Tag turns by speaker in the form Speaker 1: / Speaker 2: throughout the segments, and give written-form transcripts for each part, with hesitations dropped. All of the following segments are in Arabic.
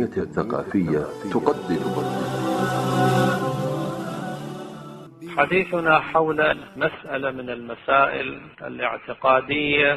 Speaker 1: التنمية الثقافية تقدم
Speaker 2: حديثنا حول مسألة من المسائل الاعتقادية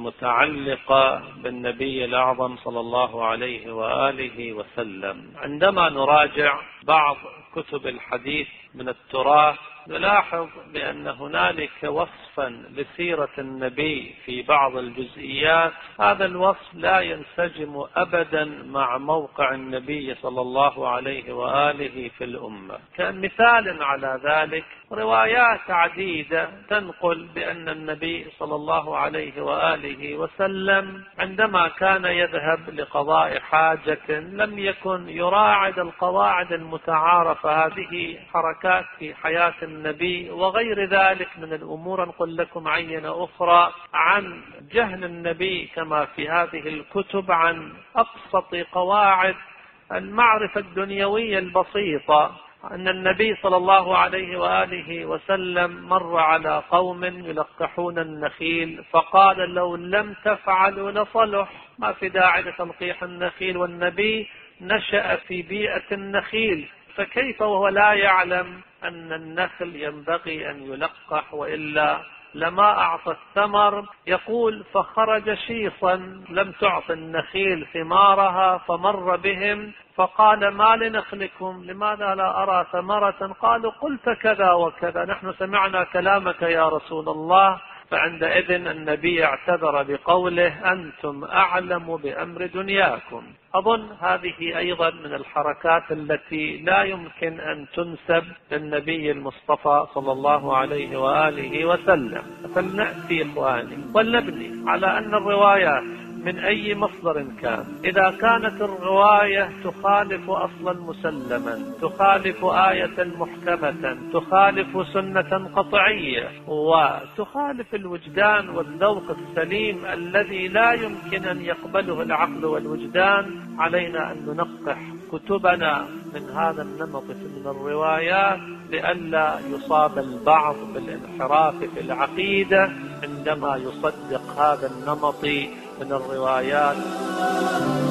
Speaker 2: المتعلقة بالنبي الأعظم صلى الله عليه وآله وسلم. عندما نراجع بعض كتب الحديث من التراث نلاحظ بأن هنالك وصفا لسيرة النبي في بعض الجزئيات، هذا الوصف لا ينسجم أبدا مع موقع النبي صلى الله عليه وآله في الأمة. كمثال على ذلك روايات عديدة تنقل بأن النبي صلى الله عليه وآله وسلم عندما كان يذهب لقضاء حاجة لم يكن يراعد القواعد المتعارفة، هذه حركات في حياة النبي وغير ذلك من الأمور. نقول لكم عينة أخرى عن جهل النبي كما في هذه الكتب عن أبسط قواعد المعرفة الدنيوية البسيطة، أن النبي صلى الله عليه وآله وسلم مر على قوم يلقحون النخيل فقال لو لم تفعلوا لصلح، ما في داعي لتلقيح النخيل، والنبي نشأ في بيئة النخيل، فكيف وهو لا يعلم أن النخل ينبغي أن يلقح وإلا لما أعطى الثمر؟ يقول فخرج شيصا لم تعط النخيل ثمارها فمر بهم فقال ما لنخلكم لماذا لا أرى ثمرة؟ قالوا قلت كذا وكذا، نحن سمعنا كلامك يا رسول الله. فعندئذ النبي اعتذر بقوله أنتم أعلم بأمر دنياكم. أظن هذه أيضا من الحركات التي لا يمكن أن تنسب للنبي المصطفى صلى الله عليه وآله وسلم. فلنأتي إخواني ولنبني على أن الروايات من أي مصدر كان، إذا كانت الرواية تخالف أصلا مسلما، تخالف آية محكمة، تخالف سنة قطعية، وتخالف الوجدان والذوق السليم الذي لا يمكن أن يقبله العقل والوجدان، علينا أن ننقح كتبنا من هذا النمط من الروايات لئلا يصاب البعض بالانحراف في العقيدة عندما يصدق هذا النمط من الروايات.